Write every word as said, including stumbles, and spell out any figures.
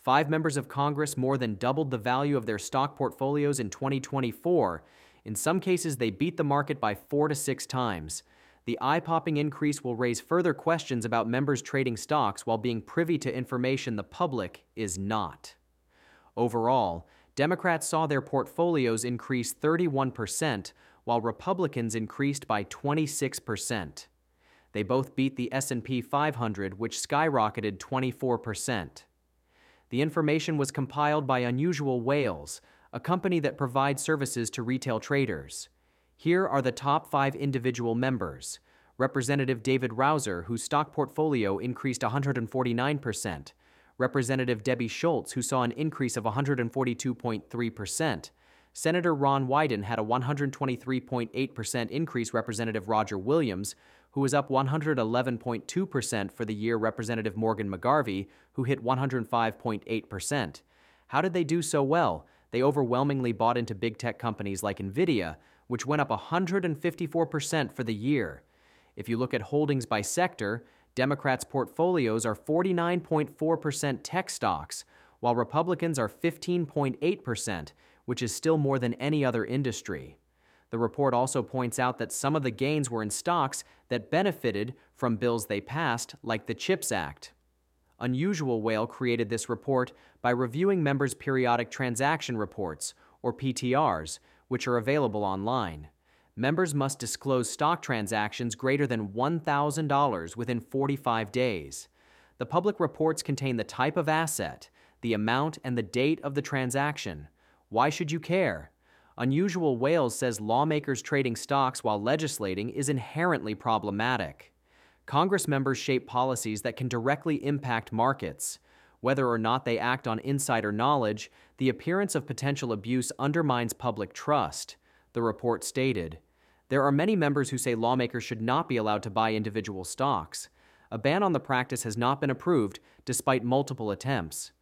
Five members of Congress more than doubled the value of their stock portfolios in twenty twenty-four. In some cases, they beat the market by four to six times. The eye-popping increase will raise further questions about members trading stocks while being privy to information the public is not. Overall, Democrats saw their portfolios increase thirty-one percent, while Republicans increased by twenty-six percent. They both beat the S and P five hundred, which skyrocketed twenty-four percent. The information was compiled by Unusual Whales, a company that provides services to retail traders. Here are the top five individual members. Representative David Rouzer, whose stock portfolio increased one hundred forty-nine percent. Representative Debbie Schultz, who saw an increase of one hundred forty-two point three percent. Senator Ron Wyden had a one hundred twenty-three point eight percent increase. Representative Roger Williams, who was up one hundred eleven point two percent for the year. Representative Morgan McGarvey, who hit one hundred five point eight percent. How did they do so well? They overwhelmingly bought into big tech companies like NVIDIA, which went up one hundred fifty-four percent for the year. If you look at holdings by sector, Democrats' portfolios are forty-nine point four percent tech stocks, while Republicans are fifteen point eight percent, which is still more than any other industry. The report also points out that some of the gains were in stocks that benefited from bills they passed, like the CHIPS Act. Unusual Whale created this report by reviewing members' periodic transaction reports, or P T Rs, which are available online. Members must disclose stock transactions greater than one thousand dollars within forty-five days. The public reports contain the type of asset, the amount, and the date of the transaction. Why should you care? Unusual Whales says lawmakers trading stocks while legislating is inherently problematic. Congress members shape policies that can directly impact markets. Whether or not they act on insider knowledge, the appearance of potential abuse undermines public trust, the report stated. There are many members who say lawmakers should not be allowed to buy individual stocks. A ban on the practice has not been approved, despite multiple attempts.